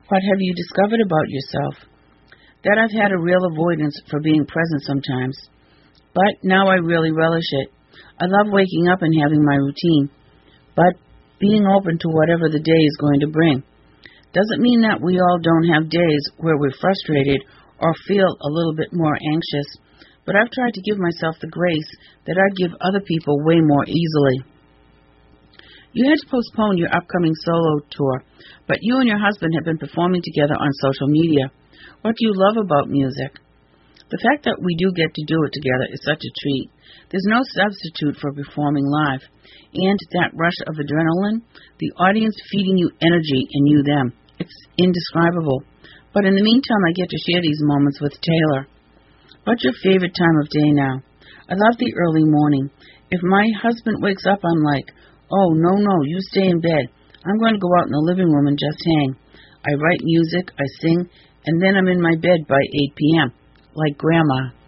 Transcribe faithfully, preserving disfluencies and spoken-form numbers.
What have you discovered about yourself? That I've had a real avoidance for being present sometimes. But now I really relish it. I love waking up and having my routine, but being open to whatever the day is going to bring. Doesn't mean that we all don't have days where we're frustrated or feel a little bit more anxious, but I've tried to give myself the grace that I'd give other people way more easily. You had to postpone your upcoming solo tour, but you and your husband have been performing together on social media. What do you love about music? The fact that we do get to do it together is such a treat. There's no substitute for performing live. And that rush of adrenaline, the audience feeding you energy and you them, it's indescribable. But in the meantime, I get to share these moments with Taylor. What's your favorite time of day now? I love the early morning. If my husband wakes up, I'm like, oh, no, no, you stay in bed. I'm going to go out in the living room and just hang. I write music, I sing, and then I'm in my bed by eight p.m., like Grandma.